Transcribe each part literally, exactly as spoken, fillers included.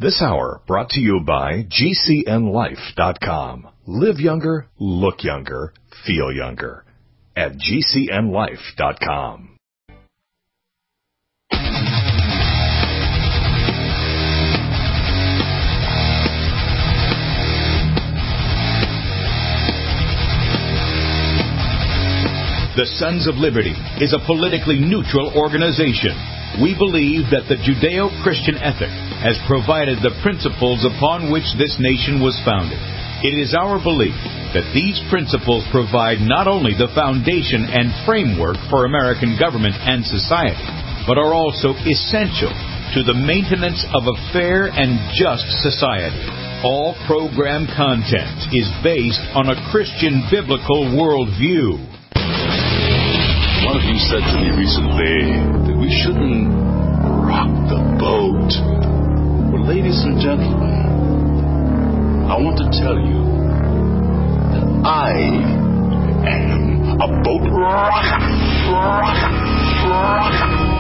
This hour brought to you by G C N life dot com. Live younger, look younger, feel younger at G C N life dot com. The Sons of Liberty is a politically neutral organization. We believe that the Judeo-Christian ethic has provided the principles upon which this nation was founded. It is our belief that these principles provide not only the foundation and framework for American government and society, but are also essential to the maintenance of a fair and just society. All program content is based on a Christian biblical worldview. One of you said to me recently that we shouldn't rock the boat. Well, ladies and gentlemen, I want to tell you that I am a boat rocker. Rocker. Rocker.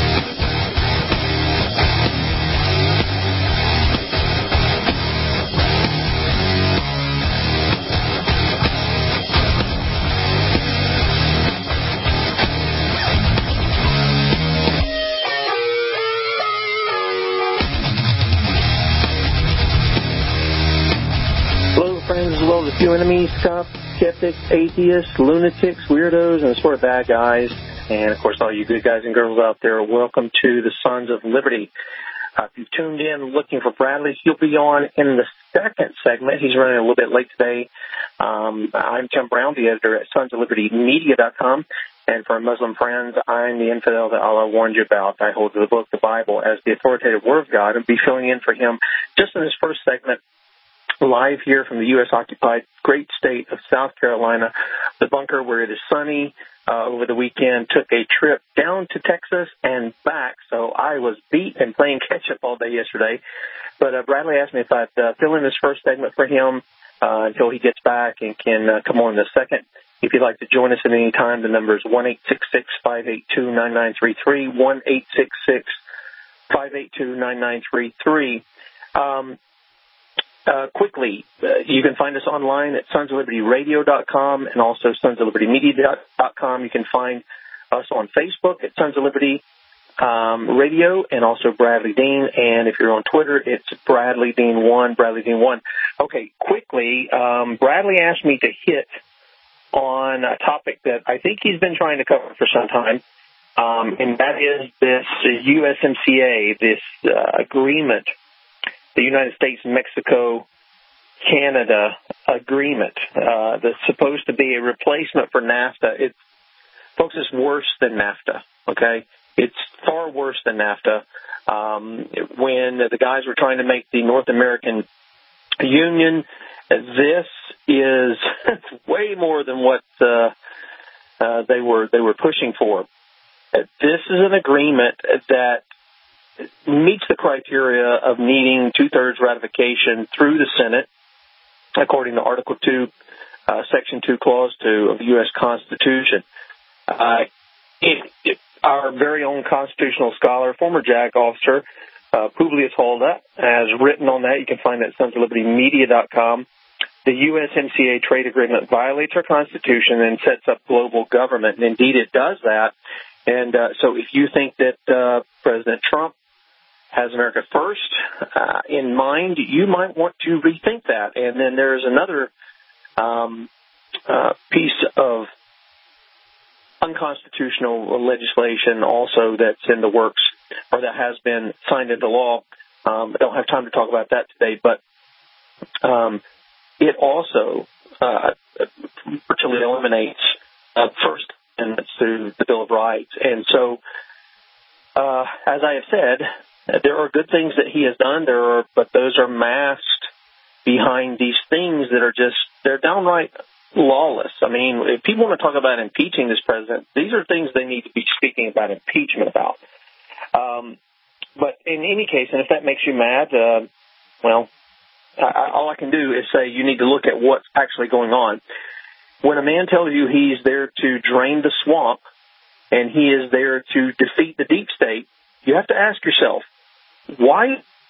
Friends, as well as a few enemies, skeptics, atheists, lunatics, weirdos, and sort of bad guys. And, of course, all you good guys and girls out there, welcome to the Sons of Liberty. Uh, if you've tuned in looking for Bradley, he'll be on in the second segment. He's running a little bit late today. Um, I'm Tim Brown, the editor at sons of liberty media dot com. And for our Muslim friends, I'm the infidel that Allah warned you about. I hold the book, the Bible, as the authoritative Word of God, and be filling in for him just in this first segment. Live here from the U S-occupied great state of South Carolina, the bunker where it is sunny. Uh, over the weekend, took a trip down to Texas and back, so I was beat and playing catch-up all day yesterday. But uh, Bradley asked me if I'd uh, fill in this first segment for him uh, until he gets back and can uh, come on in the second. If you'd like to join us at any time, the number is one eight six six, five eight two, nine nine three three, one eight six six, five eight two, nine nine three three. Um, Uh, quickly, uh, you can find us online at sons of liberty radio dot com and also sons of liberty media dot com. You can find us on Facebook at Sons of Liberty um, Radio and also Bradley Dean. And if you're on Twitter, it's Bradley Dean one, Bradley Dean one. Okay, quickly, um, Bradley asked me to hit on a topic that I think he's been trying to cover for some time, um, and that is this U S M C A, this uh, agreement, the United States and Mexico Canada agreement uh, that's supposed to be a replacement for NAFTA. It's, folks, it's worse than NAFTA, okay? It's far worse than NAFTA. Um, when the guys were trying to make the North American Union, this is way more than what uh, uh, they were they were pushing for. This is an agreement that meets the criteria of needing two-thirds ratification through the Senate, according to Article two, uh, Section two, Clause two of the U S Constitution. Uh, it, it, our very own constitutional scholar, former JAG officer, uh, Publius Holda, has written on that. You can find that at sons of liberty media dot com. The U S M C A trade agreement violates our Constitution and sets up global government, and indeed it does that. And uh, so if you think that uh, President Trump has America first uh, in mind, you might want to rethink that. And then there's another um, uh, piece of unconstitutional legislation also that's in the works, or that has been signed into law. Um, I don't have time to talk about that today, but um, it also uh, virtually eliminates uh, First Amendment through the Bill of Rights. And so, uh, as I have said, there are good things that he has done, there are, but those are masked behind these things that are just, they're downright lawless. I mean, if people want to talk about impeaching this president, these are things they need to be speaking about impeachment about. Um, but in any case, and if that makes you mad, uh, well, I, all I can do is say you need to look at what's actually going on. When a man tells you he's there to drain the swamp and he is there to defeat the deep state, you have to ask yourself, why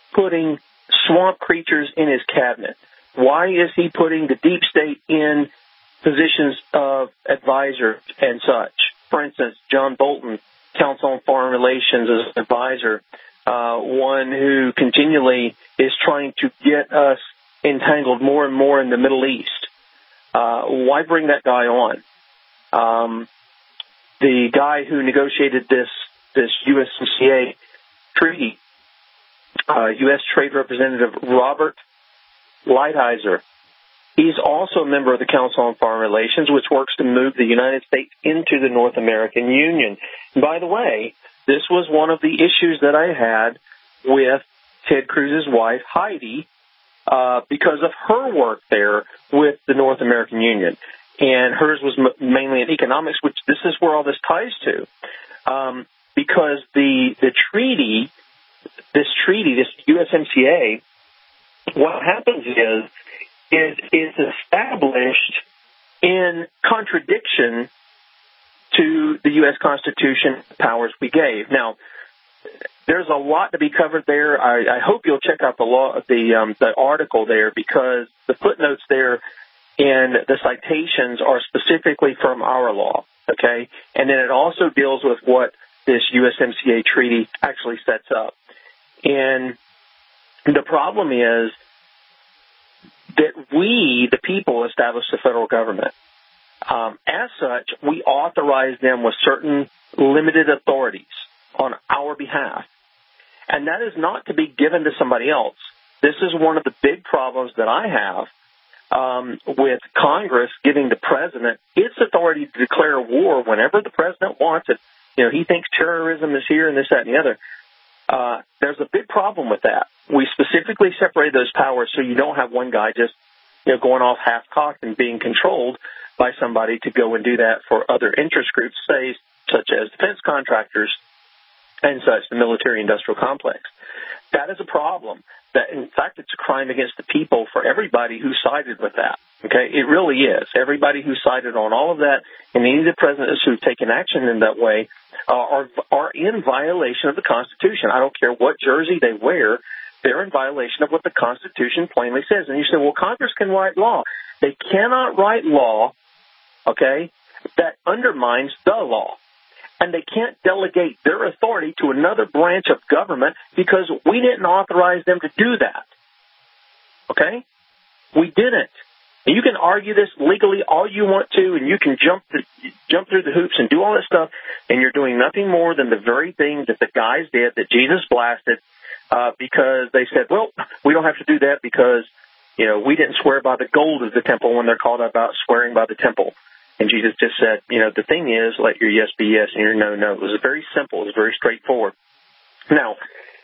putting swamp creatures in his cabinet? Why is he putting the deep state in positions of advisor and such? For instance, John Bolton, Council on Foreign Relations, as an advisor, uh, one who continually is trying to get us entangled more and more in the Middle East. Uh, why bring that guy on? Um, the guy who negotiated this this U S M C A treaty, uh, U S Trade Representative Robert Lighthizer, he's also a member of the Council on Foreign Relations, which works to move the United States into the North American Union. And by the way, this was one of the issues that I had with Ted Cruz's wife, Heidi, uh, because of her work there with the North American Union. And hers was m- mainly in economics, which this is where all this ties to. Um, because the the treaty, this treaty, this U S M C A, what happens is, is is established in contradiction to the U S Constitution powers we gave. Now, there's a lot to be covered there. I, I hope you'll check out the law, the um, the article there, because the footnotes there and the citations are specifically from our law. Okay, and then it also deals with what this U S M C A treaty actually sets up. And the problem is that we, the people, established the federal government. Um, as such, we authorize them with certain limited authorities on our behalf. And that is not to be given to somebody else. This is one of the big problems that I have um, with Congress giving the president its authority to declare war whenever the president wants it. You know, he thinks terrorism is here and this, that, and the other. Uh, there's a big problem with that. We specifically separate those powers so you don't have one guy just, you know, going off half-cocked and being controlled by somebody to go and do that for other interest groups, say, such as defense contractors and such, the military-industrial complex. That is a problem. That, in fact, it's a crime against the people for everybody who sided with that. Okay, it really is. Everybody who sided on all of that, and any of the presidents who've taken action in that way, uh, are are in violation of the Constitution. I don't care what jersey they wear; they're in violation of what the Constitution plainly says. And you say, "Well, Congress can write law." They cannot write law, okay, that undermines the law. And they can't delegate their authority to another branch of government because we didn't authorize them to do that. Okay? We didn't. And you can argue this legally all you want to, and you can jump to, jump through the hoops and do all that stuff, and you're doing nothing more than the very thing that the guys did, that Jesus blasted, uh, because they said, well, we don't have to do that because, you know, we didn't swear by the gold of the temple when they're called about swearing by the temple. And Jesus just said, you know, the thing is, let your yes be yes and your no, no. It was very simple. It was very straightforward. Now,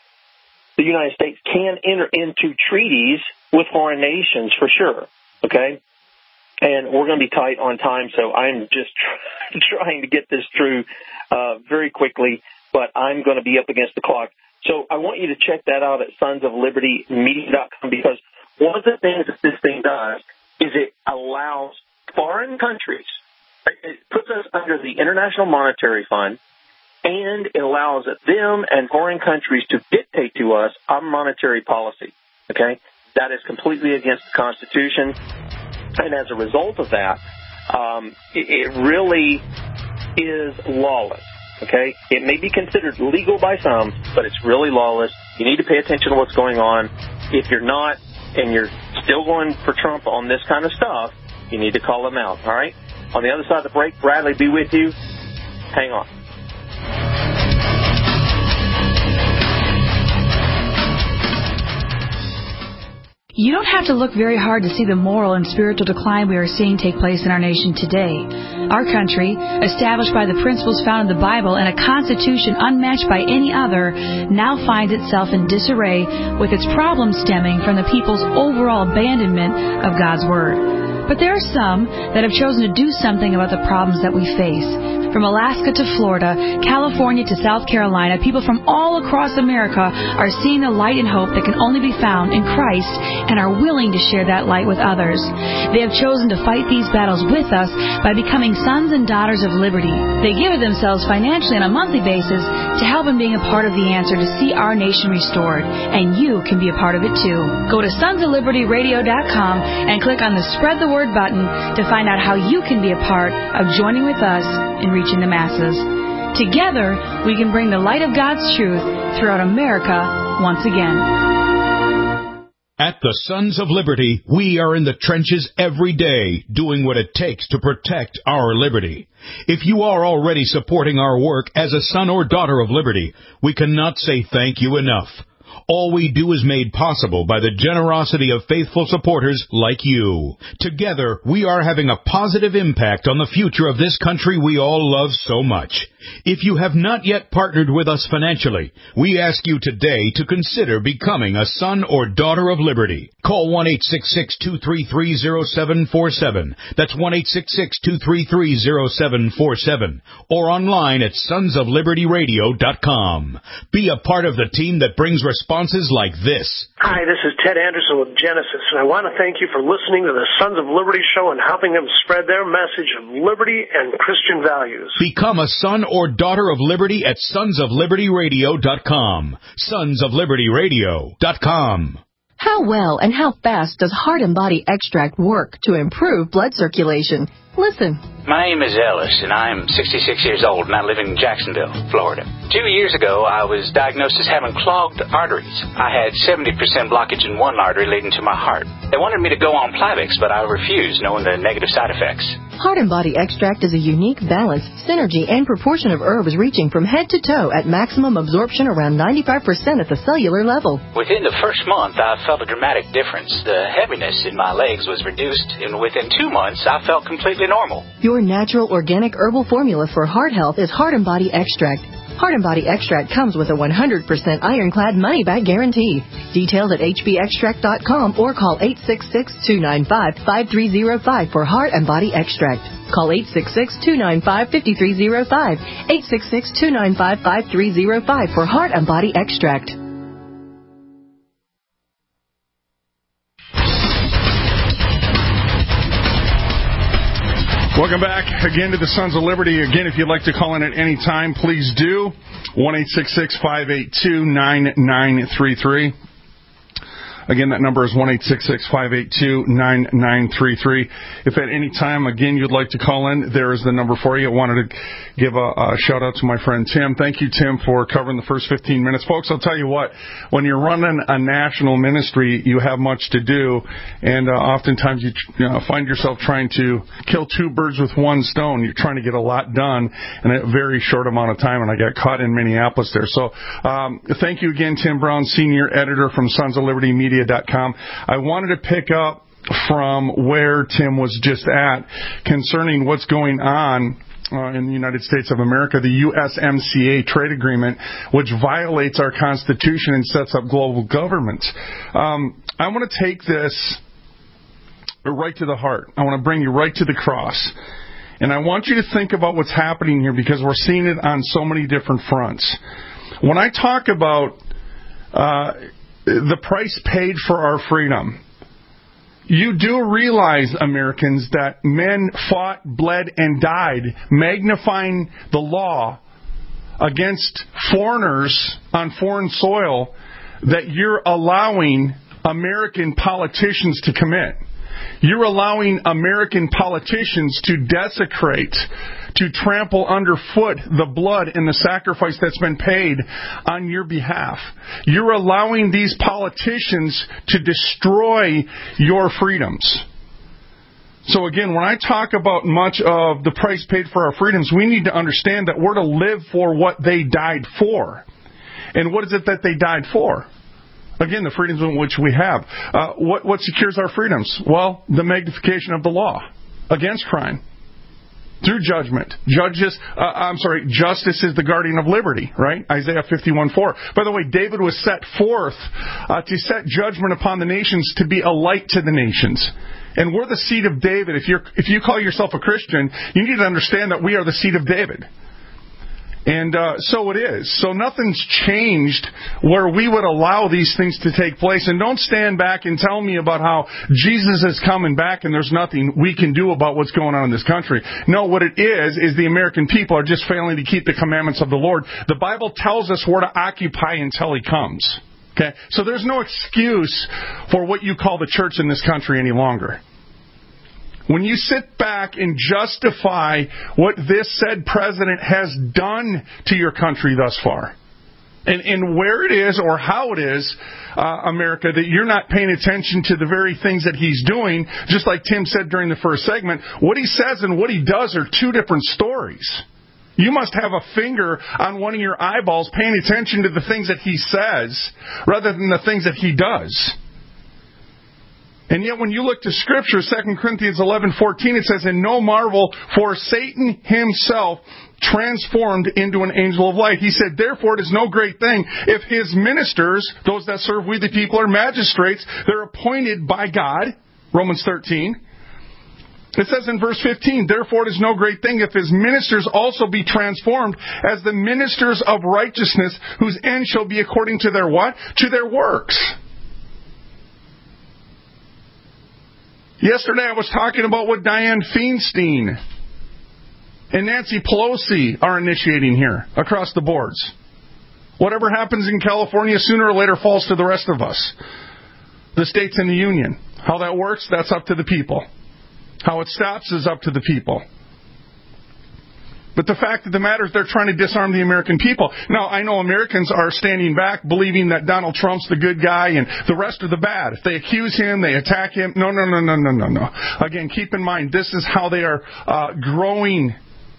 the United States can enter into treaties with foreign nations for sure, okay? And we're going to be tight on time, so I'm just trying to get this through uh, very quickly, but I'm going to be up against the clock. So I want you to check that out at sons of liberty media dot com, because one of the things that this thing does is it allows foreign countries, it puts us under the International Monetary Fund, and it allows them and foreign countries to dictate to us our monetary policy. Okay? That is completely against the Constitution. And as a result of that, um, it, it really is lawless. Okay? It may be considered legal by some, but it's really lawless. You need to pay attention to what's going on. If you're not, and you're still going for Trump on this kind of stuff, you need to call them out, all right? On the other side of the break, Bradley be with you. Hang on. You don't have to look very hard to see the moral and spiritual decline we are seeing take place in our nation today. Our country, established by the principles found in the Bible and a constitution unmatched by any other, now finds itself in disarray, with its problems stemming from the people's overall abandonment of God's Word. But there are some that have chosen to do something about the problems that we face. From Alaska to Florida, California to South Carolina, people from all across America are seeing the light and hope that can only be found in Christ and are willing to share that light with others. They have chosen to fight these battles with us by becoming sons and daughters of liberty. They give of themselves financially on a monthly basis to help in being a part of the answer to see our nation restored. And you can be a part of it too. Go to sons of liberty radio dot com and click on the Spread the Word button to find out how you can be a part of joining with us in reaching the masses. Together, we can bring the light of God's truth throughout America once again. At the Sons of Liberty, we are in the trenches every day, doing what it takes to protect our liberty. If you are already supporting our work as a son or daughter of liberty, we cannot say thank you enough. All we do is made possible by the generosity of faithful supporters like you. Together, we are having a positive impact on the future of this country we all love so much. If you have not yet partnered with us financially, we ask you today to consider becoming a son or daughter of liberty. Call one eight six six, two three three, zero seven four seven. That's one eight six six, two three three, zero seven four seven. Or online at sons of liberty radio dot com. Be a part of the team that brings responses like this. Hi, this is Ted Anderson with Genesis, and I want to thank you for listening to the Sons of Liberty show and helping them spread their message of liberty and Christian values. Become a son or daughter of liberty at sons of liberty radio dot com. sons of liberty radio dot com. How well and how fast does Heart and Body Extract work to improve blood circulation? Listen. My name is Ellis, and I'm sixty-six years old, and I live in Jacksonville, Florida. Two years ago, I was diagnosed as having clogged arteries. I had seventy percent blockage in one artery leading to my heart. They wanted me to go on Plavix, but I refused, knowing the negative side effects. Heart and Body Extract is a unique balance, synergy, and proportion of herbs reaching from head to toe at maximum absorption around ninety-five percent at the cellular level. Within the first month, I felt a dramatic difference. The heaviness in my legs was reduced, and within two months, I felt completely normal. Your natural organic herbal formula for heart health is Heart and Body Extract. Heart and Body Extract comes with a one hundred percent ironclad money-back guarantee. Details at h b extract dot com or call eight six six, two nine five, five three zero five for Heart and Body Extract. Call eight six six, two nine five, five three zero five, eight six six, two nine five, five three zero five for Heart and Body Extract. Welcome back again to the Sons of Liberty. Again, if you'd like to call in at any time, please do. one eight six six, five eight two, nine nine three three. Again, that number is one eight six six, five eight two, nine nine three three. If at any time, again, you'd like to call in, there is the number for you. I wanted to give a, a shout-out to my friend Tim. Thank you, Tim, for covering the first fifteen minutes. Folks, I'll tell you what, when you're running a national ministry, you have much to do, and uh, oftentimes you, you know, find yourself trying to kill two birds with one stone. You're trying to get a lot done in a very short amount of time, and I got caught in Minneapolis there. So um, thank you again, Tim Brown, Senior Editor from Sons of Liberty Media dot com. I wanted to pick up from where Tim was just at concerning what's going on uh, in the United States of America, the U S M C A trade agreement, which violates our Constitution and sets up global government. Um, I want to take this right to the heart. I want to bring you right to the cross. And I want you to think about what's happening here, because we're seeing it on so many different fronts. When I talk about uh, the price paid for our freedom, you do realize, Americans, that men fought, bled, and died, magnifying the law against foreigners on foreign soil that you're allowing American politicians to commit. You're allowing American politicians to desecrate, to trample underfoot the blood and the sacrifice that's been paid on your behalf. You're allowing these politicians to destroy your freedoms. So again, when I talk about much of the price paid for our freedoms, we need to understand that we're to live for what they died for. And what is it that they died for? Again, the freedoms in which we have. Uh, what, what secures our freedoms? Well, the magnification of the law against crime. through judgment. Judges, uh, I'm sorry, justice is the guardian of liberty, right? Isaiah fifty-one four. By the way, David was set forth uh, to set judgment upon the nations, to be a light to the nations. And we're the seed of David. If you're, if you call yourself a Christian, you need to understand that we are the seed of David. And uh, so it is. So nothing's changed where we would allow these things to take place. And don't stand back and tell me about how Jesus is coming back and there's nothing we can do about what's going on in this country. No, what it is, is the American people are just failing to keep the commandments of the Lord. The Bible tells us where to occupy until He comes. Okay? So there's no excuse for what you call the church in this country any longer. When you sit back and justify what this said president has done to your country thus far, and, and where it is or how it is, uh, America, that you're not paying attention to the very things that he's doing, just like Tim said during the first segment, what he says and what he does are two different stories. You must have a finger on one of your eyeballs paying attention to the things that he says rather than the things that he does. And yet when you look to Scripture, Second Corinthians eleven fourteen, it says, "And no marvel, for Satan himself transformed into an angel of light." He said, "Therefore it is no great thing if his ministers," those that serve we the people, are magistrates, they're appointed by God. Romans thirteen. It says in verse fifteen, "Therefore it is no great thing if his ministers also be transformed as the ministers of righteousness, whose end shall be according to their" what? To their works. Yesterday I was talking about what Dianne Feinstein and Nancy Pelosi are initiating here across the boards. Whatever happens in California sooner or later falls to the rest of us. The states in the union. How that works, that's up to the people. How it stops is up to the people. But the fact of the matter is they're trying to disarm the American people. Now, I know Americans are standing back believing that Donald Trump's the good guy and the rest are the bad. If they accuse him, they attack him. No, no, no, no, no, no, no. Again, keep in mind, this is how they are uh, growing,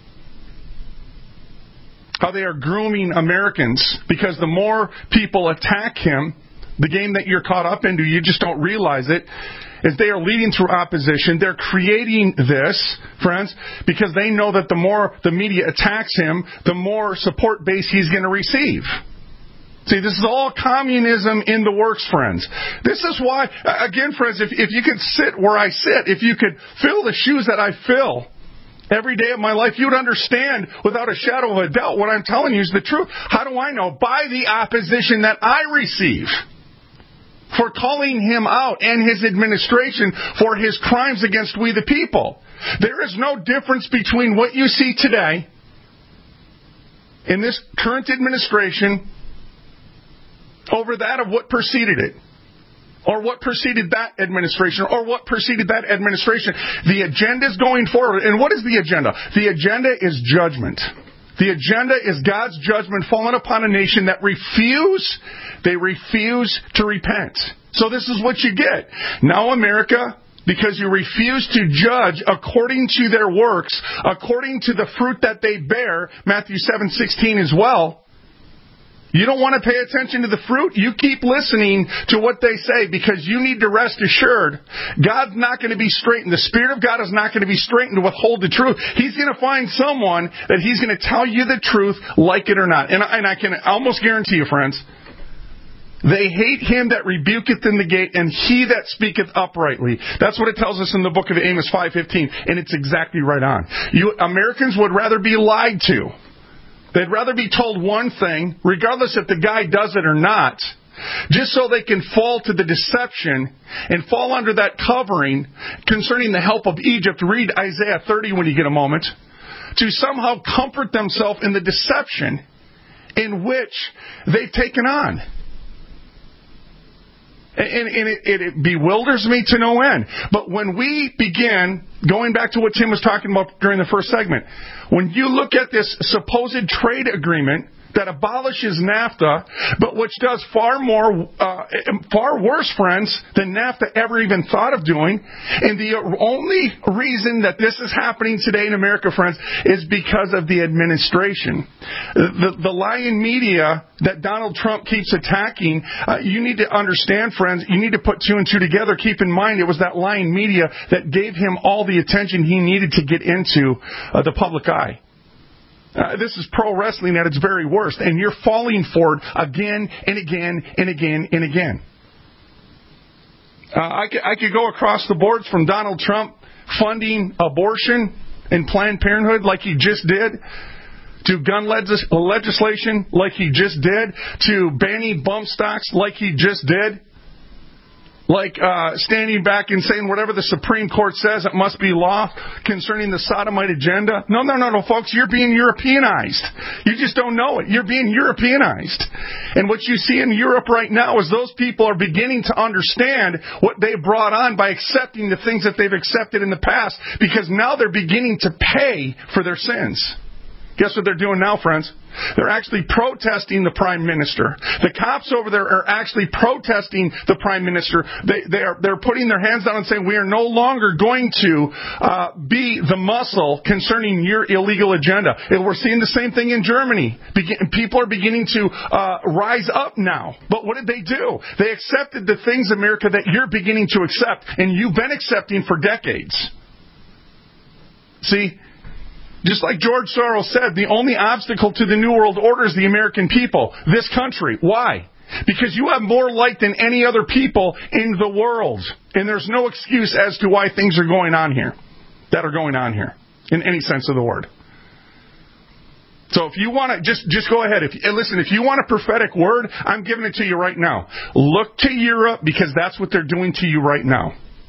how they are grooming Americans. Because the more people attack him, the game that you're caught up into, you just don't realize it, is they are leading through opposition. They're creating this, friends, because they know that the more the media attacks him, the more support base he's going to receive. See, this is all communism in the works, friends. This is why, again, friends, if, if you could sit where I sit, if you could fill the shoes that I fill every day of my life, you would understand without a shadow of a doubt what I'm telling you is the truth. How do I know? By the opposition that I receive for calling him out and his administration for his crimes against we the people. There is no difference between what you see today in this current administration over that of what preceded it, or what preceded that administration, or what preceded that administration. The agenda is going forward. And what is the agenda? The agenda is judgment. The agenda is God's judgment falling upon a nation that refuse, they refuse to repent. So this is what you get. Now, America, because you refuse to judge according to their works, according to the fruit that they bear, Matthew seven sixteen as well, you don't want to pay attention to the fruit? You keep listening to what they say, because you need to rest assured God's not going to be straitened. The Spirit of God is not going to be straitened to withhold the truth. He's going to find someone that He's going to tell you the truth, like it or not. And, and I can almost guarantee you, friends, they hate him that rebuketh in the gate, and he that speaketh uprightly. That's what it tells us in the book of Amos five fifteen, and it's exactly right on. You Americans would rather be lied to. They'd rather be told one thing, regardless if the guy does it or not, just so they can fall to the deception and fall under that covering concerning the help of Egypt. Read Isaiah thirty when you get a moment. To somehow comfort themselves in the deception in which they've taken on. And, and it, it, it bewilders me to no end. But when we begin, going back to what Tim was talking about during the first segment, when you look at this supposed trade agreement that abolishes NAFTA, but which does far more, uh, far worse, friends, than NAFTA ever even thought of doing. And the only reason that this is happening today in America, friends, is because of the administration. The, the lying media that Donald Trump keeps attacking, uh, you need to understand, friends, you need to put two and two together. Keep in mind, it was that lying media that gave him all the attention he needed to get into uh, the public eye. Uh, this is pro wrestling at its very worst, and you're falling for it again and again and again and again. Uh, I, could, I could go across the boards from Donald Trump funding abortion and Planned Parenthood like he just did, to gun legis- legislation like he just did, to banning bump stocks like he just did, like uh, standing back and saying whatever the Supreme Court says, it must be law concerning the sodomite agenda. No, no, no, no, folks, you're being Europeanized. You just don't know it. You're being Europeanized. And what you see in Europe right now is those people are beginning to understand what they brought on by accepting the things that they've accepted in the past, because now they're beginning to pay for their sins. Guess what they're doing now, friends? They're actually protesting the Prime Minister. The cops over there are actually protesting the Prime Minister. They, they are, they're putting their hands down and saying, we are no longer going to uh, be the muscle concerning your illegal agenda. And we're seeing the same thing in Germany. Begin, people are beginning to uh, rise up now. But what did they do? They accepted the things, America, that you're beginning to accept, and you've been accepting for decades. See? Just like George Soros said, the only obstacle to the New World Order is the American people, this country. Why? Because you have more light than any other people in the world. And there's no excuse as to why things are going on here, that are going on here, in any sense of the word. So if you want to, just, just go ahead. If, listen, if you want a prophetic word, I'm giving it to you right now. Look to Europe, because that's what they're doing to you right now.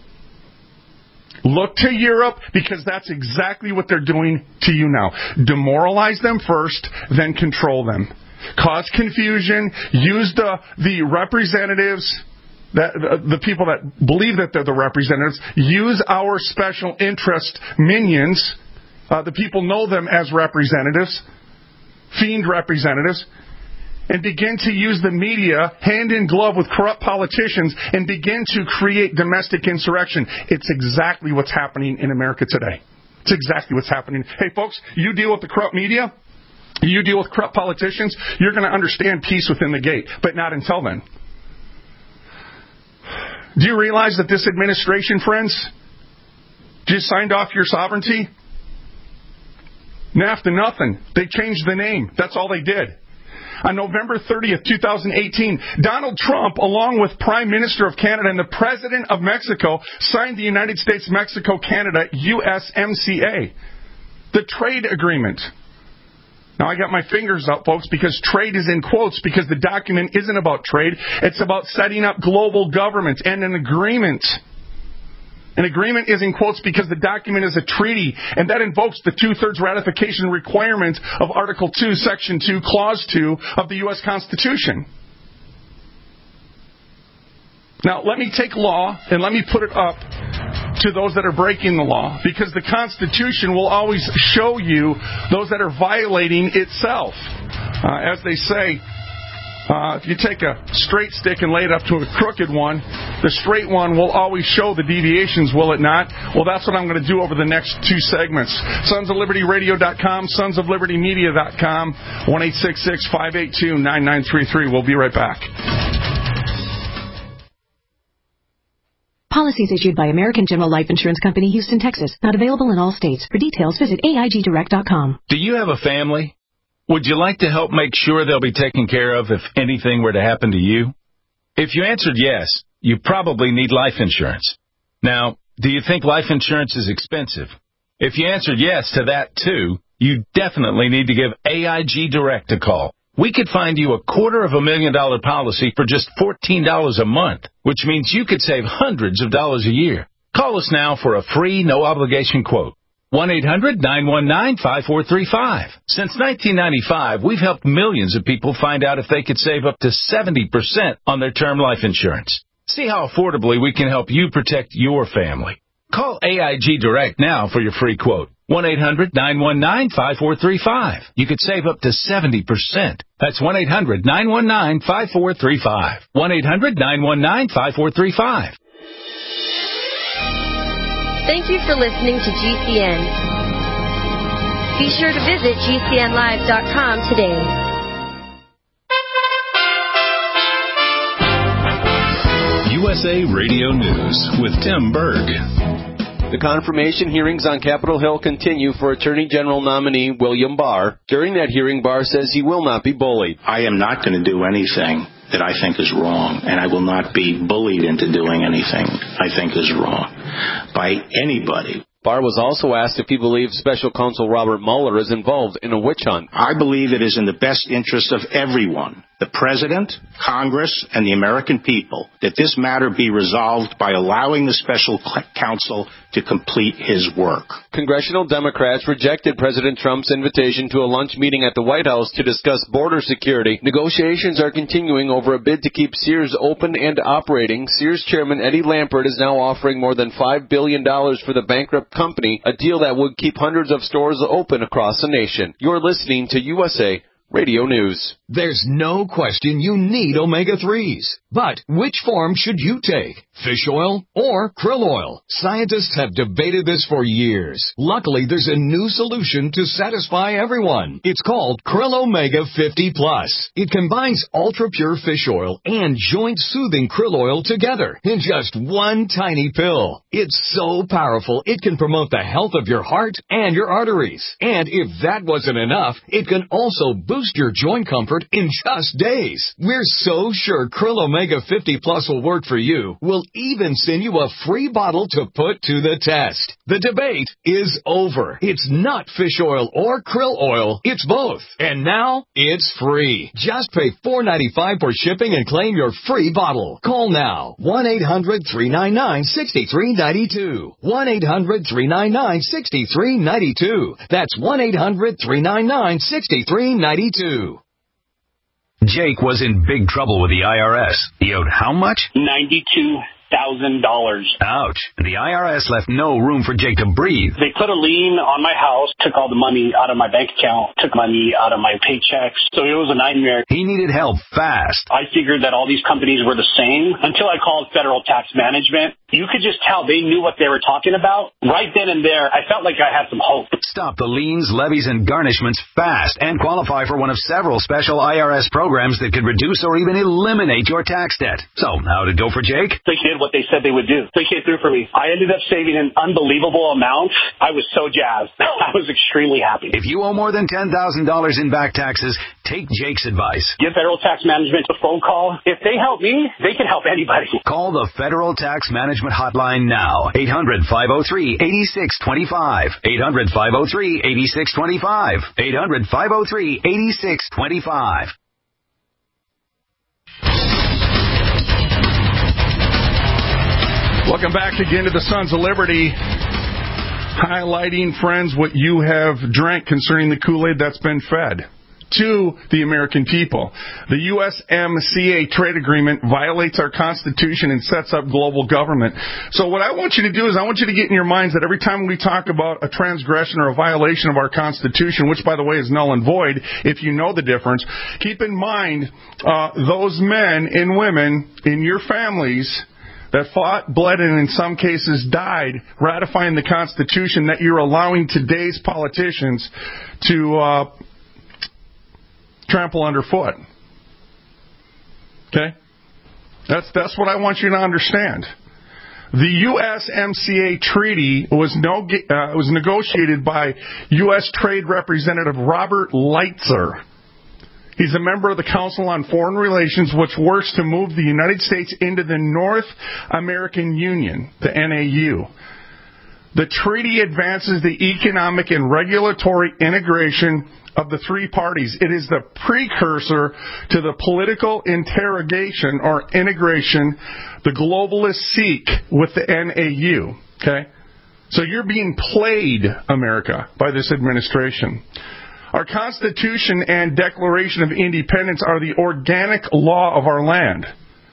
Look to Europe, because that's exactly what they're doing to you now. Demoralize them first, then control them. Cause confusion. Use the the representatives, that the, the people that believe that they're the representatives. Use our special interest minions. Uh, the people know them as representatives, fiend representatives. And begin to use the media hand in glove with corrupt politicians and begin to create domestic insurrection. It's exactly what's happening in America today. It's exactly what's happening. Hey, folks, you deal with the corrupt media, you deal with corrupt politicians, you're going to understand peace within the gate, but not until then. Do you realize that this administration, friends, just signed off your sovereignty? NAFTA, nothing. They changed the name. That's all they did. On November thirtieth, twenty eighteen, Donald Trump, along with Prime Minister of Canada and the President of Mexico, signed the United States-Mexico-Canada U S M C A, the trade agreement. Now, I got my fingers up, folks, because trade is in quotes, because the document isn't about trade. It's about setting up global government and an agreement. An agreement is in quotes because the document is a treaty, and that invokes the two-thirds ratification requirement of Article two, Section two, Clause two of the U S Constitution. Now, let me take law and let me put it up to those that are breaking the law, because the Constitution will always show you those that are violating itself. Uh, as they say, Uh, if you take a straight stick and lay it up to a crooked one, the straight one will always show the deviations, will it not? Well, that's what I'm going to do over the next two segments. Sons of Liberty Radio dot com, Sons of Liberty Media dot com, one eight six six, five eight two, nine nine three three. We'll be right back. Policies issued by American General Life Insurance Company, Houston, Texas. Not available in all states. For details, visit A I G direct dot com. Do you have a family? Would you like to help make sure they'll be taken care of if anything were to happen to you? If you answered yes, you probably need life insurance. Now, do you think life insurance is expensive? If you answered yes to that too, you definitely need to give A I G Direct a call. We could find you a quarter of a million dollar policy for just fourteen dollars a month, which means you could save hundreds of dollars a year. Call us now for a free, no-obligation quote. one eight hundred, nine one nine, five four three five. Since nineteen ninety-five, we've helped millions of people find out if they could save up to seventy percent on their term life insurance. See how affordably we can help you protect your family. Call A I G Direct now for your free quote. one eight hundred nine one nine five four three five. You could save up to seventy percent. That's one eight hundred nine one nine five four three five. one eight hundred nine one nine five four three five. Thank you for listening to G C N. Be sure to visit G C N live dot com today. U S A Radio News with Tim Berg. The confirmation hearings on Capitol Hill continue for Attorney General nominee William Barr. During that hearing, Barr says he will not be bullied. I am not going to do anything that I think is wrong, and I will not be bullied into doing anything I think is wrong by anybody. Barr was also asked if he believes Special Counsel Robert Mueller is involved in a witch hunt. I believe it is in the best interest of everyone, the President, Congress, and the American people, that this matter be resolved by allowing the Special Counsel to complete his work. Congressional Democrats rejected President Trump's invitation to a lunch meeting at the White House to discuss border security. Negotiations are continuing over a bid to keep Sears open and operating. Sears chairman Eddie Lampert is now offering more than five billion dollars for the bankrupt company, a deal that would keep hundreds of stores open across the nation. You're listening to U S A Radio News. There's no question you need omega threes. But which form should you take? Fish oil or krill oil? Scientists have debated this for years. Luckily, there's a new solution to satisfy everyone. It's called Krill Omega fifty plus. It combines ultra-pure fish oil and joint-soothing krill oil together in just one tiny pill. It's so powerful, it can promote the health of your heart and your arteries. And if that wasn't enough, it can also boost your joint comfort in just days. We're so sure Krill Omega fifty plus will work for you. We'll even send you a free bottle to put to the test. The debate is over. It's not fish oil or krill oil. It's both. And now it's free. Just pay four dollars and ninety-five cents for shipping and claim your free bottle. Call now. one eight hundred three nine nine six three nine two. one eight hundred three nine nine six three nine two. That's one eight hundred three nine nine six three nine two. Jake was in big trouble with the I R S. He owed how much? ninety-two thousand dollars. Ouch. The I R S left no room for Jake to breathe. They put a lien on my house, took all the money out of my bank account, took money out of my paychecks. So it was a nightmare. He needed help fast. I figured that all these companies were the same until I called Federal Tax Management. You could just tell they knew what they were talking about. Right then and there, I felt like I had some hope. Stop the liens, levies, and garnishments fast and qualify for one of several special I R S programs that could reduce or even eliminate your tax debt. So, how'd it go for Jake? They did what they said they would do. They came through for me. I ended up saving an unbelievable amount. I was so jazzed. I was extremely happy. If you owe more than ten thousand dollars in back taxes, take Jake's advice. Give Federal Tax Management a phone call. If they help me, they can help anybody. Call the Federal Tax Management hotline now. eight hundred five oh three eight six two five. eight hundred five oh three eight six two five. eight hundred five oh three eight six two five. Welcome back again to the Sons of Liberty, highlighting, friends, what you have drank concerning the Kool-Aid that's been fed to the American people. The U S M C A trade agreement violates our Constitution and sets up global government. So what I want you to do is I want you to get in your minds that every time we talk about a transgression or a violation of our Constitution, which, by the way, is null and void, if you know the difference, keep in mind uh, those men and women in your families that fought, bled, and in some cases died ratifying the Constitution that you're allowing today's politicians to uh, trample underfoot. Okay? That's that's what I want you to understand. The U S M C A treaty was no uh, was negotiated by U S Trade Representative Robert Lighthizer. He's a member of the Council on Foreign Relations, which works to move the United States into the North American Union, the N A U. The treaty advances the economic and regulatory integration of the three parties. It is the precursor to the political interrogation or integration the globalists seek with the N A U. Okay? So you're being played, America, by this administration. Our Constitution and Declaration of Independence are the organic law of our land.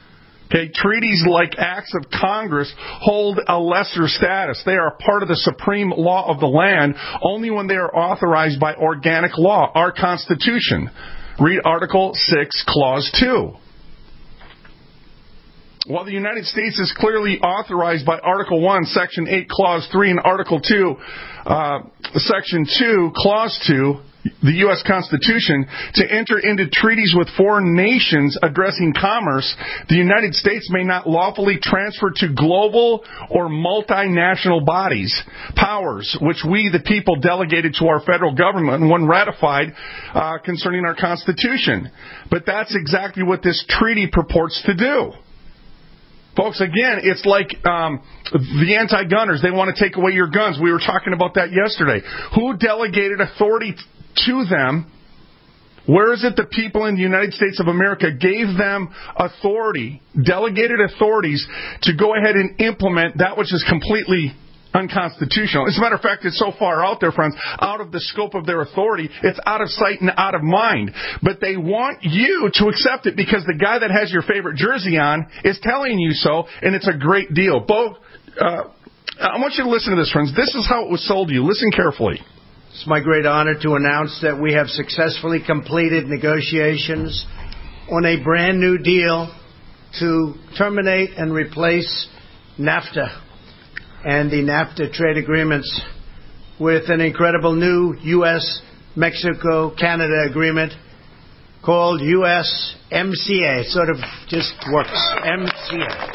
Okay, treaties like acts of Congress hold a lesser status. They are part of the supreme law of the land only when they are authorized by organic law, our Constitution. Read Article six, Clause two. While the United States is clearly authorized by Article one, Section eight, Clause three, and Article two, uh, Section two, Clause two, the U S Constitution, to enter into treaties with foreign nations addressing commerce, the United States may not lawfully transfer to global or multinational bodies powers which we, the people, delegated to our federal government when ratified uh, concerning our Constitution. But that's exactly what this treaty purports to do. Folks, again, it's like um, the anti-gunners. They want to take away your guns. We were talking about that yesterday. Who delegated authority to them? Where is it the people in the United States of America gave them authority, delegated authorities, to go ahead and implement that which is completely unconstitutional? As a matter of fact, it's so far out there, friends, out of the scope of their authority, it's out of sight and out of mind. But they want you to accept it because the guy that has your favorite jersey on is telling you so, and it's a great deal. Both, uh, I want you to listen to this, friends. This is how it was sold to you. Listen carefully. It's my great honor to announce that we have successfully completed negotiations on a brand new deal to terminate and replace NAFTA and the NAFTA trade agreements with an incredible new U S Mexico Canada agreement called U S M C A. It sort of just works. M C A.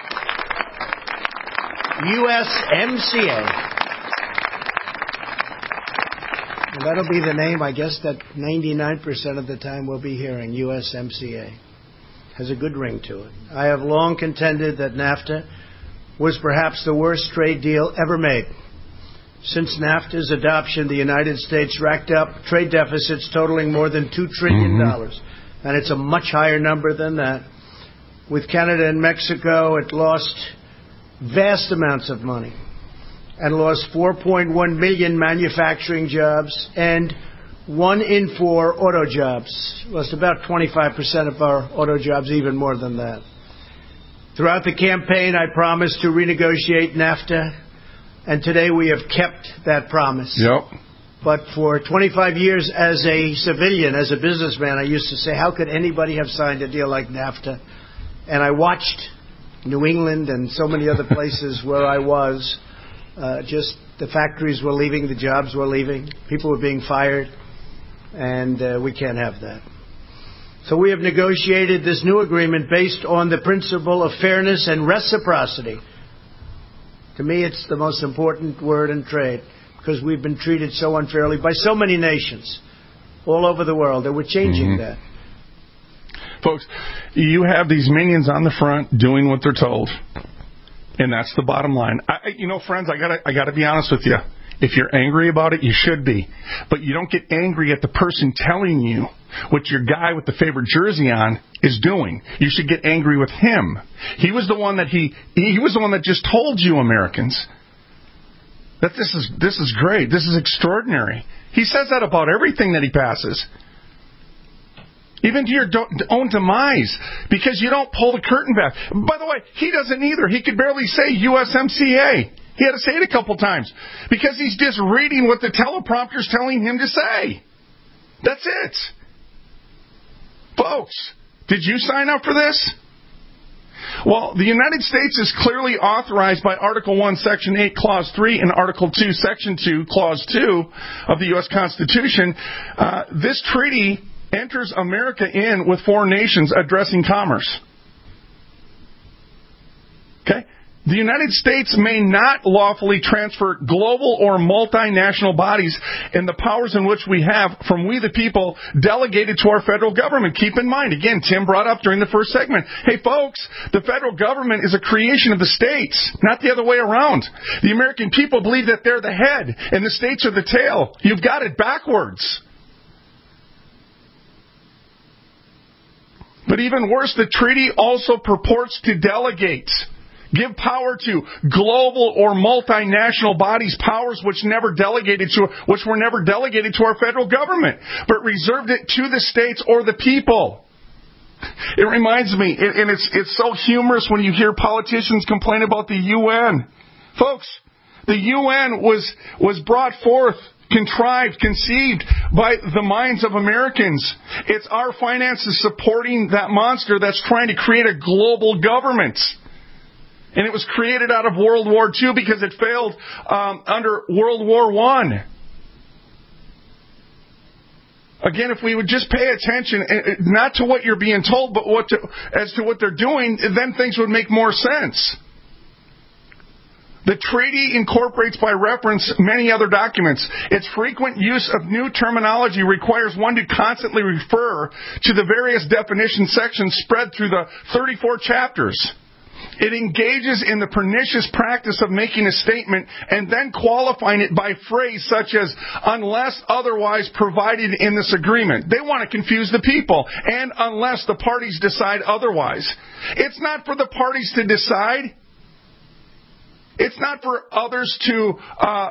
U S M C A. And that'll be the name, I guess, that ninety-nine percent of the time we'll be hearing, U S M C A. Has a good ring to it. I have long contended that NAFTA was perhaps the worst trade deal ever made. Since NAFTA's adoption, the United States racked up trade deficits totaling more than two trillion dollars. Mm-hmm. And it's a much higher number than that. With Canada and Mexico, it lost vast amounts of money and lost four point one million manufacturing jobs and one in four auto jobs. Lost about twenty-five percent of our auto jobs, even more than that. Throughout the campaign, I promised to renegotiate NAFTA, and today we have kept that promise. Yep. But for twenty-five years as a civilian, as a businessman, I used to say, how could anybody have signed a deal like NAFTA? And I watched New England and so many other places where I was. Uh, just the factories were leaving, the jobs were leaving, people were being fired, and uh, we can't have that. So we have negotiated this new agreement based on the principle of fairness and reciprocity. To me, it's the most important word in trade because we've been treated so unfairly by so many nations all over the world, and we're changing mm-hmm. that. Folks, you have these minions on the front doing what they're told. And that's the bottom line. I, you know, friends, I gotta, I gotta be honest with you. If you're angry about it, you should be. But you don't get angry at the person telling you what your guy with the favorite jersey on is doing. You should get angry with him. He was the one that he, he was the one that just told you, Americans, that this is, this is great. This is extraordinary. He says that about everything that he passes. Even to your own demise, because you don't pull the curtain back. By the way, he doesn't either. He could barely say U S M C A. He had to say it a couple times because he's just reading what the teleprompter's telling him to say. That's it. Folks, did you sign up for this? Well, the United States is clearly authorized by Article one, Section eight, Clause three, and Article two, Section two, Clause two of the U S Constitution. Uh, this treaty enters America in with foreign nations addressing commerce. Okay? The United States may not lawfully transfer global or multinational bodies and the powers in which we have from we the people delegated to our federal government. Keep in mind, again, Tim brought up during the first segment, hey folks, the federal government is a creation of the states, not the other way around. The American people believe that they're the head and the states are the tail. You've got it backwards. But even worse, the treaty also purports to delegate, give power to global or multinational bodies, powers which never delegated to, which were never delegated to our federal government, but reserved it to the states or the people. It reminds me, and it's it's so humorous when you hear politicians complain about the U N. Folks, the U N was was brought forth, contrived, conceived by the minds of Americans. It's our finances supporting that monster that's trying to create a global government. And it was created out of World War Two because it failed um, under World War One. Again, if we would just pay attention, not to what you're being told, but what to, as to what they're doing, then things would make more sense. The treaty incorporates by reference many other documents. Its frequent use of new terminology requires one to constantly refer to the various definition sections spread through the thirty-four chapters. It engages in the pernicious practice of making a statement and then qualifying it by phrase such as, unless otherwise provided in this agreement. They want to confuse the people. And unless the parties decide otherwise. It's not for the parties to decide. It's not for others to uh,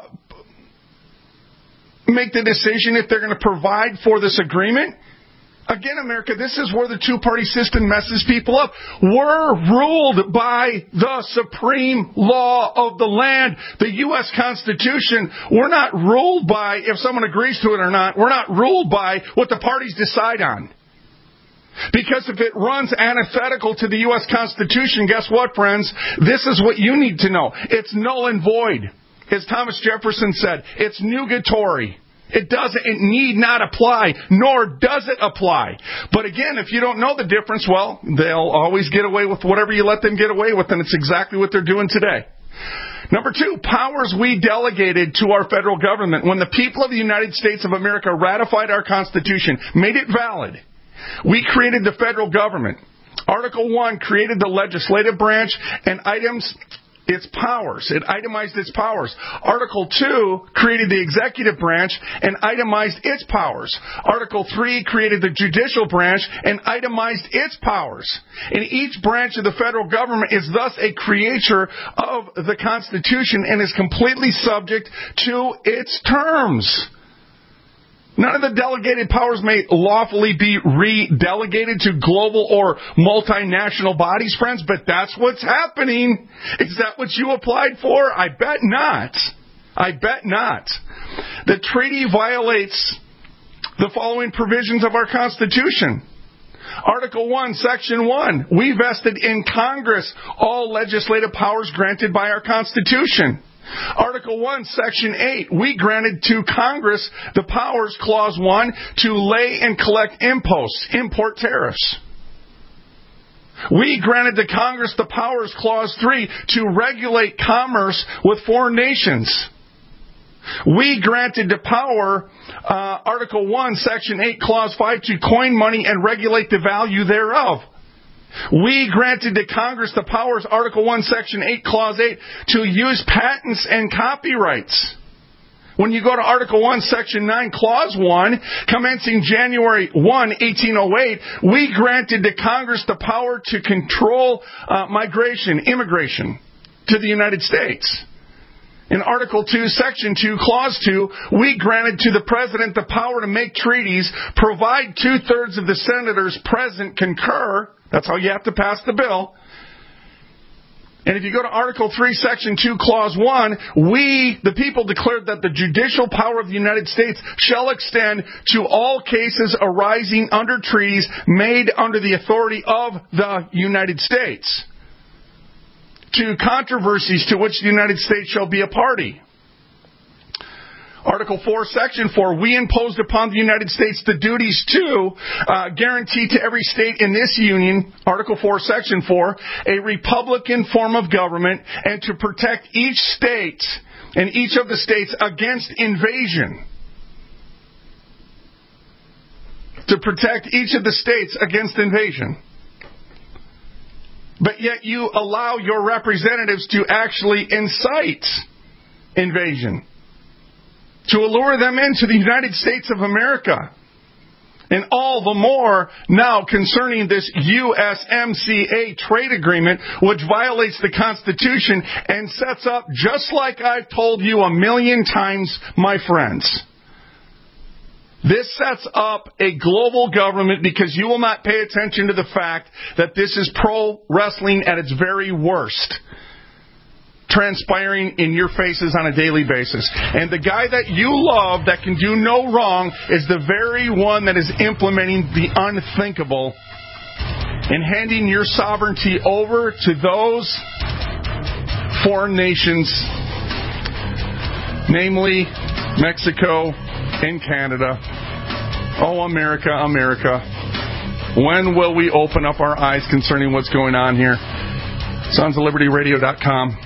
make the decision if they're going to provide for this agreement. Again, America, this is where the two-party system messes people up. We're ruled by the supreme law of the land, the U S Constitution. We're not ruled by if someone agrees to it or not. We're not ruled by what the parties decide on. Because if it runs antithetical to the U S Constitution, guess what, friends? This is what you need to know. It's null and void. As Thomas Jefferson said, it's nugatory. It doesn't, it need not apply, nor does it apply. But again, if you don't know the difference, well, they'll always get away with whatever you let them get away with, and it's exactly what they're doing today. Number two, powers we delegated to our federal government. When the people of the United States of America ratified our Constitution, made it valid, we created the federal government. Article one created the legislative branch and items its powers. It itemized its powers. Article two created the executive branch and itemized its powers. Article three created the judicial branch and itemized its powers. And each branch of the federal government is thus a creature of the Constitution and is completely subject to its terms. None of the delegated powers may lawfully be re-delegated to global or multinational bodies, friends, but that's what's happening. Is that what you applied for? I bet not. I bet not. The treaty violates the following provisions of our Constitution. Article one, Section one, we vested in Congress all legislative powers granted by our Constitution. Article one, Section eight, we granted to Congress the powers, Clause one, to lay and collect imposts, import tariffs. We granted to Congress the powers, Clause three, to regulate commerce with foreign nations. We granted the power, uh, Article one, Section eight, Clause five, to coin money and regulate the value thereof. We granted to Congress the powers, Article one, Section eight, Clause eight, to use patents and copyrights. When you go to Article one, Section nine, Clause one, commencing January first, eighteen oh eight, we granted to Congress the power to control uh, migration, immigration to the United States. In Article two, Section two, Clause two, we granted to the President the power to make treaties, provide two-thirds of the senators present concur. That's how you have to pass the bill. And if you go to Article three, Section two, Clause one, we, the people, declared that the judicial power of the United States shall extend to all cases arising under treaties made under the authority of the United States, to controversies to which the United States shall be a party. Article four, Section four, we imposed upon the United States the duties to uh, guarantee to every state in this union, Article four, Section four, a republican form of government and to protect each state and each of the states against invasion. To protect each of the states against invasion. But yet you allow your representatives to actually incite invasion, to allure them into the United States of America. And all the more now concerning this U S M C A trade agreement, which violates the Constitution and sets up, just like I've told you a million times, my friends, This sets up a global government because you will not pay attention to the fact that this is pro wrestling at its very worst, transpiring in your faces on a daily basis. And the guy that you love that can do no wrong is the very one that is implementing the unthinkable and handing your sovereignty over to those foreign nations, namely Mexico and Canada. Oh, America, America. When will we open up our eyes concerning what's going on here? Sons of Liberty Radio dot com.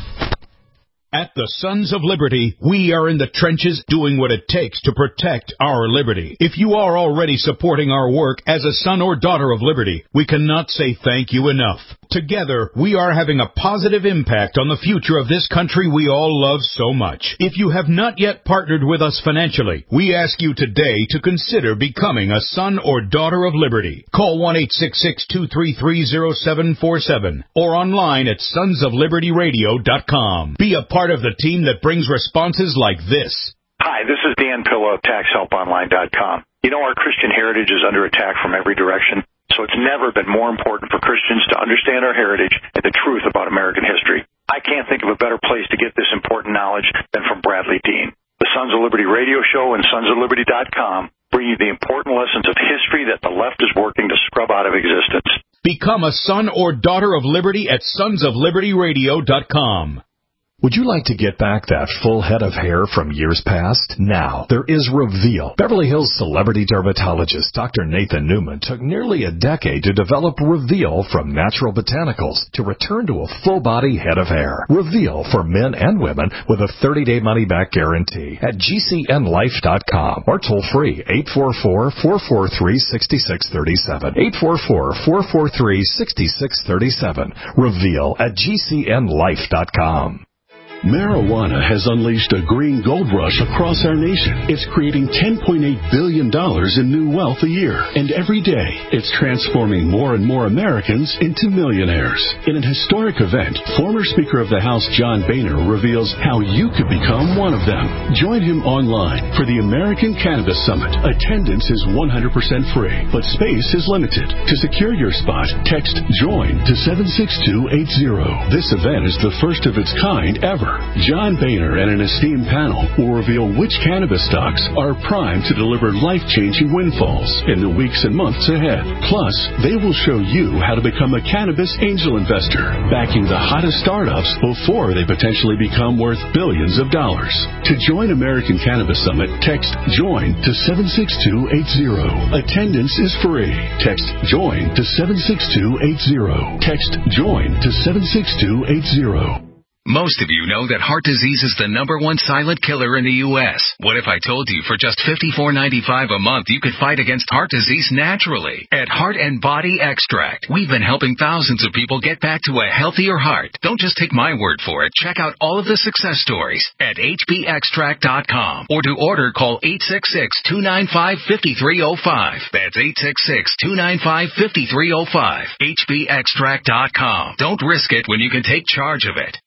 At the Sons of Liberty, we are in the trenches doing what it takes to protect our liberty. If you are already supporting our work as a son or daughter of liberty, we cannot say thank you enough. Together, we are having a positive impact on the future of this country we all love so much. If you have not yet partnered with us financially, we ask you today to consider becoming a son or daughter of liberty. Call one eight six six, two three three, zero seven four seven or online at sons of liberty radio dot com. Be a part of the team that brings responses like this. Hi, this is Dan Pillow of tax help online dot com. You know, our Christian heritage is under attack from every direction. So it's never been more important for Christians to understand our heritage and the truth about American history. I can't think of a better place to get this important knowledge than from Bradley Dean. The Sons of Liberty radio show and sons of liberty dot com bring you the important lessons of history that the left is working to scrub out of existence. Become a son or daughter of liberty at sons of liberty radio dot com. Would you like to get back that full head of hair from years past? Now, there is Reveal. Beverly Hills celebrity dermatologist Doctor Nathan Newman took nearly a decade to develop Reveal from natural botanicals to return to a full-body head of hair. Reveal for men and women with a thirty-day money-back guarantee at G C N life dot com or toll-free eight four four, four four three, six six three seven. eight four four, four four three, six six three seven. Reveal at G C N life dot com. Marijuana has unleashed a green gold rush across our nation. It's creating ten point eight billion dollars in new wealth a year. And every day, it's transforming more and more Americans into millionaires. In an historic event, former Speaker of the House John Boehner reveals how you could become one of them. Join him online for the American Cannabis Summit. Attendance is one hundred percent free, but space is limited. To secure your spot, text JOIN to seven six two eight zero. This event is the first of its kind ever. John Boehner and an esteemed panel will reveal which cannabis stocks are primed to deliver life-changing windfalls in the weeks and months ahead. Plus, they will show you how to become a cannabis angel investor, backing the hottest startups before they potentially become worth billions of dollars. To join American Cannabis Summit, text JOIN to seven six two eight zero. Attendance is free. Text JOIN to seven six two eight zero. Text JOIN to seven six two eight zero. Most of you know that heart disease is the number one silent killer in the U S What if I told you for just fifty-four ninety-five a month you could fight against heart disease naturally? At Heart and Body Extract, we've been helping thousands of people get back to a healthier heart. Don't just take my word for it. Check out all of the success stories at H B extract dot com. Or to order, call eight six six, two nine five, five three zero five. That's eight six six, two nine five, five three zero five. H B extract dot com. Don't risk it when you can take charge of it.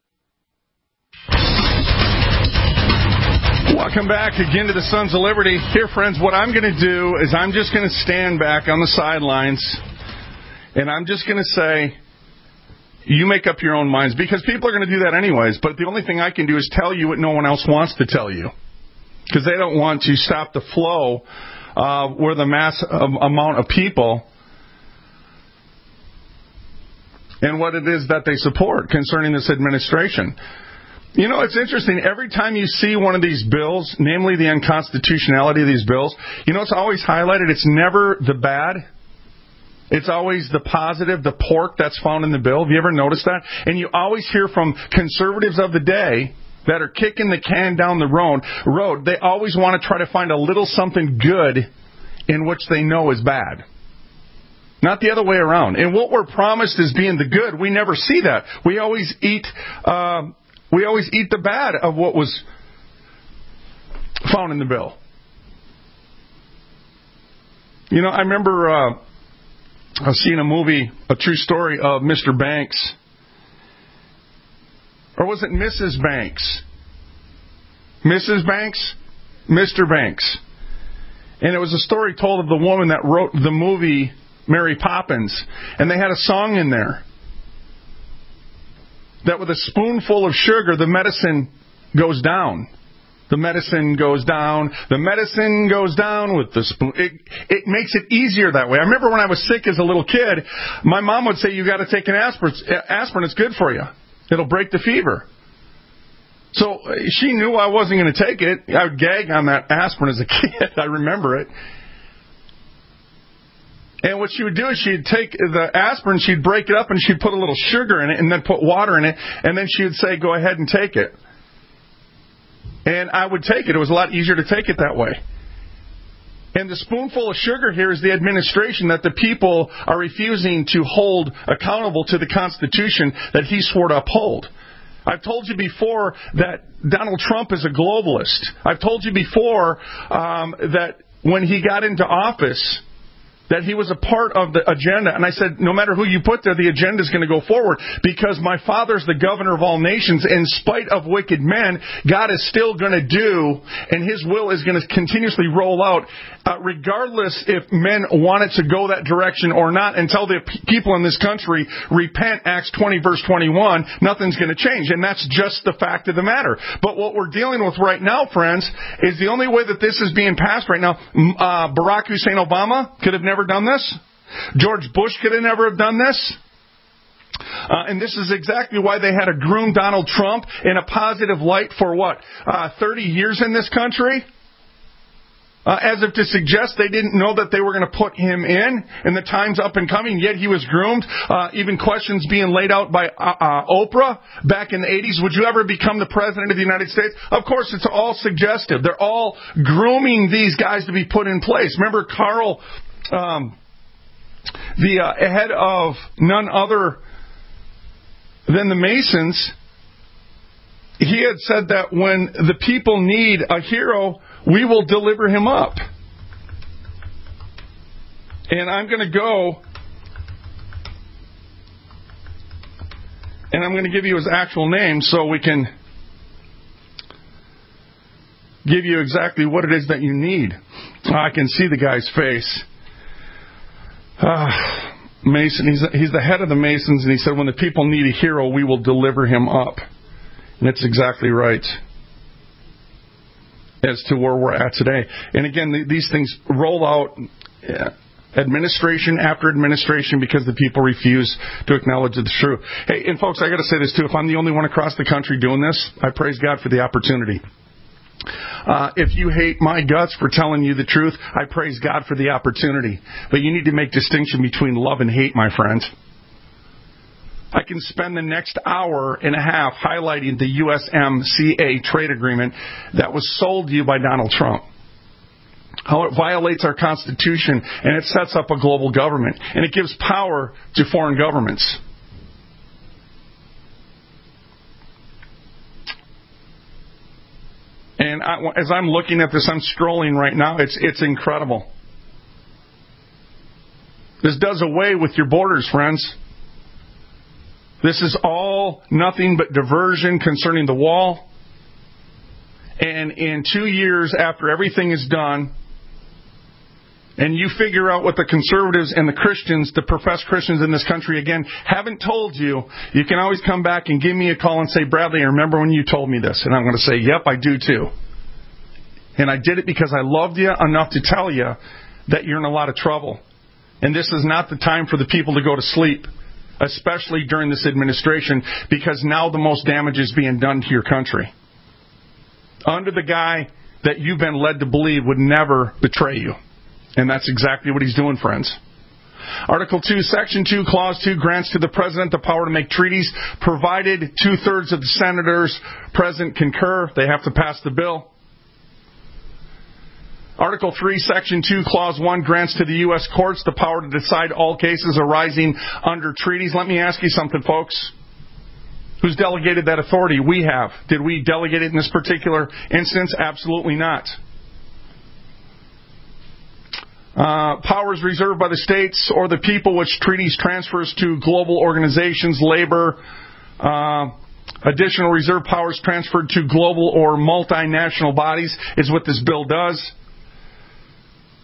Welcome back again to the Sons of Liberty. Here, friends, what I'm going to do is I'm just going to stand back on the sidelines, and I'm just going to say, you make up your own minds, because people are going to do that anyways, but the only thing I can do is tell you what no one else wants to tell you, because they don't want to stop the flow uh, where the mass um, amount of people and what it is that they support concerning this administration. You know, it's interesting. Every time you see one of these bills, namely the unconstitutionality of these bills, you know, it's always highlighted. It's never the bad. It's always the positive, the pork that's found in the bill. Have you ever noticed that? And you always hear from conservatives of the day that are kicking the can down the road. road. They always want to try to find a little something good in which they know is bad. Not the other way around. And what we're promised as being the good, we never see that. We always eat... Uh, We always eat the bad of what was found in the bill. You know, I remember uh, I was seeing a movie, a true story of Mister Banks. Or was it Missus Banks? Missus Banks? Mister Banks. And it was a story told of the woman that wrote the movie Mary Poppins. And they had a song in there that with a spoonful of sugar, the medicine goes down. The medicine goes down. The medicine goes down with the spoon. It, it makes it easier that way. I remember when I was sick as a little kid, my mom would say, you got to take an aspirin. Aspirin, it's good for you. It'll break the fever. So she knew I wasn't going to take it. I would gag on that aspirin as a kid. I remember it. And what she would do is she'd take the aspirin, she'd break it up, and she'd put a little sugar in it and then put water in it, and then she would say, go ahead and take it. And I would take it. It was a lot easier to take it that way. And the spoonful of sugar here is the administration that the people are refusing to hold accountable to the Constitution that he swore to uphold. I've told you before that Donald Trump is a globalist. I've told you before um, that when he got into office, that he was a part of the agenda. And I said, no matter who you put there, the agenda is going to go forward because my Father's the governor of all nations. In spite of wicked men, God is still going to do, and His will is going to continuously roll out, uh, regardless if men want it to go that direction or not. Until the p- people in this country repent, Acts twenty, verse twenty-one, nothing's going to change. And that's just the fact of the matter. But what we're dealing with right now, friends, is the only way that this is being passed right now. Uh, Barack Hussein Obama could have never done this. George Bush could have never have done this. Uh, and this is exactly why they had to groom Donald Trump in a positive light for what? Uh, thirty years in this country? Uh, as if to suggest they didn't know that they were going to put him in, and the time's up and coming, yet he was groomed. Uh, even questions being laid out by uh, uh, Oprah back in the eighties. Would you ever become the President of the United States? Of course, it's all suggestive. They're all grooming these guys to be put in place. Remember Carl... Um, the uh, head of none other than the Masons, he had said that when the people need a hero, we will deliver him up. And I'm going to go, and I'm going to give you his actual name so we can give you exactly what it is that you need. I can see the guy's face. Uh, Mason, he's, he's the head of the Masons, and he said, when the people need a hero, we will deliver him up. And that's exactly right as to where we're at today. And again, the, these things roll out yeah, administration after administration because the people refuse to acknowledge the truth. Hey, and folks, I got to say this too. If I'm the only one across the country doing this, I praise God for the opportunity. Uh, if you hate my guts for telling you the truth, I praise God for the opportunity. But you need to make distinction between love and hate, my friend. I can spend the next hour and a half highlighting the U S M C A trade agreement that was sold to you by Donald Trump. How it violates our Constitution, and it sets up a global government. And it gives power to foreign governments. And I, as I'm looking at this, I'm scrolling right now. It's it's incredible. This does away with your borders, friends. This is all nothing but diversion concerning the wall. And in two years after everything is done, and you figure out what the conservatives and the Christians, the professed Christians in this country, again, haven't told you, you can always come back and give me a call and say, Bradley, I remember when you told me this. And I'm going to say, yep, I do too. And I did it because I loved you enough to tell you that you're in a lot of trouble. And this is not the time for the people to go to sleep, especially during this administration, because now the most damage is being done to your country. Under the guy that you've been led to believe would never betray you. And that's exactly what he's doing, friends. Article two, Section two, Clause two grants to the President the power to make treaties, provided two-thirds of the senators present concur. They have to pass the bill. Article three, Section two, Clause one grants to the U S courts the power to decide all cases arising under treaties. Let me ask you something, folks. Who's delegated that authority? We have. Did we delegate it in this particular instance? Absolutely not. Uh, powers reserved by the states or the people which treaties transfers to global organizations, labor, uh, additional reserve powers transferred to global or multinational bodies is what this bill does.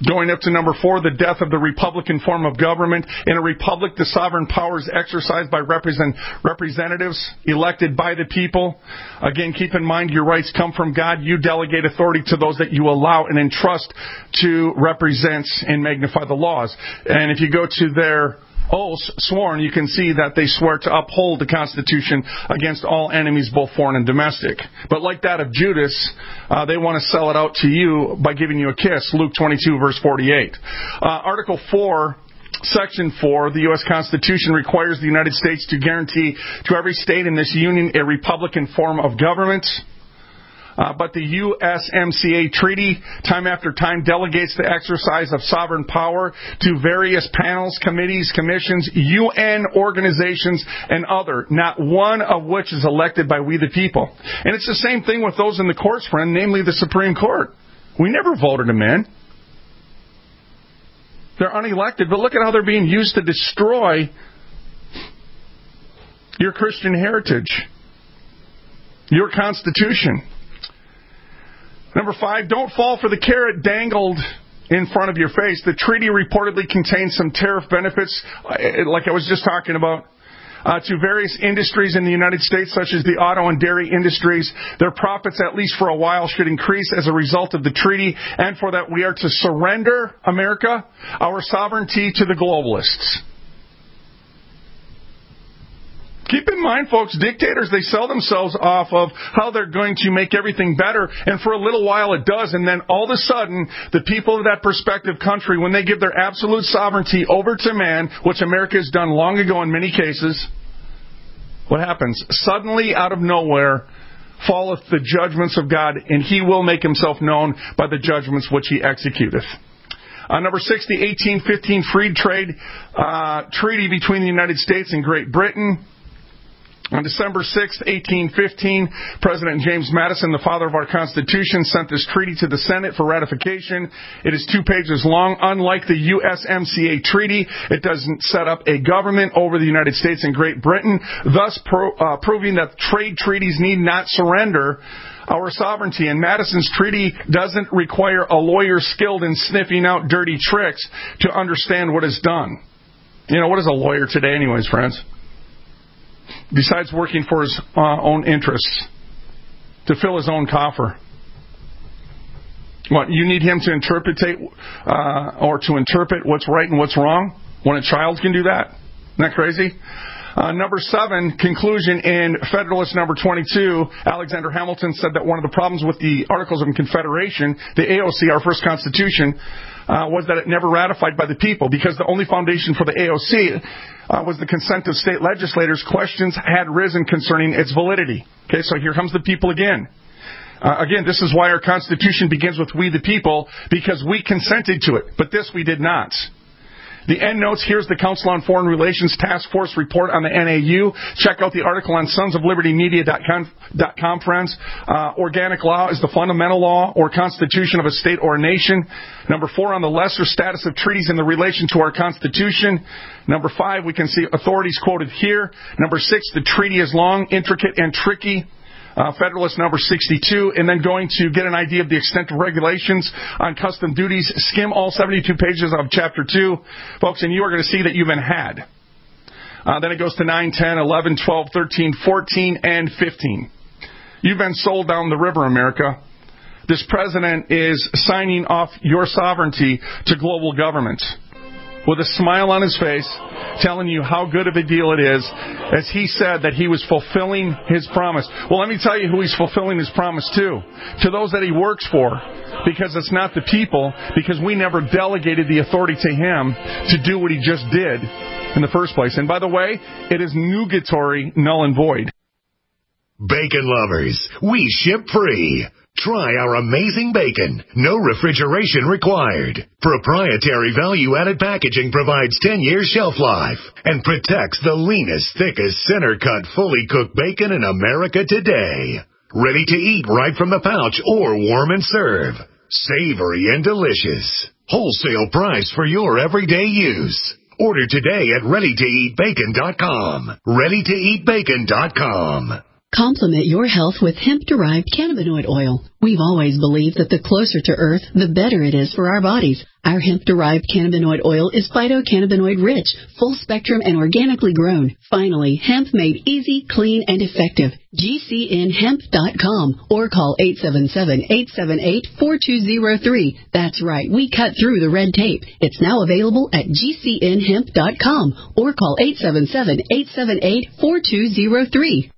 Going up to number four, the death of the Republican form of government. In a republic, the sovereign power is exercised by represent, representatives elected by the people. Again, keep in mind your rights come from God. You delegate authority to those that you allow and entrust to represent and magnify the laws. And if you go to their oaths sworn, you can see that they swear to uphold the Constitution against all enemies, both foreign and domestic. But like that of Judas, uh, they want to sell it out to you by giving you a kiss. Luke twenty-two, verse forty-eight. Uh, Article four, Section four, the U S Constitution requires the United States to guarantee to every state in this union a republican form of government. Uh, but the U S M C A treaty, time after time, delegates the exercise of sovereign power to various panels, committees, commissions, U N organizations, and other, not one of which is elected by we the people. And it's the same thing with those in the courts, friend, namely the Supreme Court. We never voted them in. They're unelected, but look at how they're being used to destroy your Christian heritage, your Constitution. Number five, don't fall for the carrot dangled in front of your face. The treaty reportedly contains some tariff benefits, like I was just talking about, uh, to various industries in the United States, such as the auto and dairy industries. Their profits, at least for a while, should increase as a result of the treaty, and for that we are to surrender, America, our sovereignty to the globalists. Keep in mind, folks, dictators, they sell themselves off of how they're going to make everything better, and for a little while it does, and then all of a sudden, the people of that prospective country, when they give their absolute sovereignty over to man, which America has done long ago in many cases, what happens? Suddenly, out of nowhere, falleth the judgments of God, and he will make himself known by the judgments which he executeth. Uh, number six, the eighteen fifteen Free Trade uh, Treaty between the United States and Great Britain. On December sixth, eighteen fifteen, President James Madison, the father of our Constitution, sent this treaty to the Senate for ratification. It is two pages long. Unlike the U S M C A treaty, it doesn't set up a government over the United States and Great Britain, thus pro, uh, proving that trade treaties need not surrender our sovereignty. And Madison's treaty doesn't require a lawyer skilled in sniffing out dirty tricks to understand what is done. You know, what is a lawyer today anyways, friends? Besides working for his uh, own interests, to fill his own coffer. What, you need him to interpret uh, or to interpret what's right and what's wrong when a child can do that? Isn't that crazy? Uh, number seven, conclusion in Federalist number twenty-two, Alexander Hamilton said that one of the problems with the Articles of Confederation, the A O C, our first Constitution, uh, was that it never ratified by the people, because the only foundation for the A O C uh, was the consent of state legislators. Questions had risen concerning its validity. Okay, so here comes the people again. Uh, again, this is why our Constitution begins with we the people, because we consented to it, but this we did not. The end notes, here's the Council on Foreign Relations Task Force report on the N A U. Check out the article on sons of liberty media dot com, friends. Uh, organic law is the fundamental law or constitution of a state or a nation. Number four, on the lesser status of treaties in the relation to our Constitution. Number five, we can see authorities quoted here. Number six, the treaty is long, intricate, and tricky. Uh, Federalist number sixty-two, and then going to get an idea of the extent of regulations on custom duties, skim all seventy-two pages of Chapter two, folks, and you are going to see that you've been had. Uh, then it goes to nine, ten, eleven, twelve, thirteen, fourteen, and fifteen. You've been sold down the river, America. This president is signing off your sovereignty to global government with a smile on his face, telling you how good of a deal it is, as he said that he was fulfilling his promise. Well, let me tell you who he's fulfilling his promise to. To those that he works for, because it's not the people, because we never delegated the authority to him to do what he just did in the first place. And by the way, it is nugatory, null and void. Bacon lovers, we ship free. Try our amazing bacon. No refrigeration required. Proprietary value-added packaging provides ten years shelf life and protects the leanest, thickest, center-cut, fully cooked bacon in America today. Ready to eat right from the pouch or warm and serve. Savory and delicious. Wholesale price for your everyday use. Order today at ready to eat bacon dot com. ready to eat bacon dot com. Complement your health with hemp-derived cannabinoid oil. We've always believed that the closer to Earth, the better it is for our bodies. Our hemp-derived cannabinoid oil is phytocannabinoid rich, full spectrum, and organically grown. Finally, hemp made easy, clean, and effective. G C N hemp dot com or call eight seven seven, eight seven eight, four two zero three. That's right, we cut through the red tape. It's now available at G C N hemp dot com or call eight seven seven, eight seven eight, four two zero three.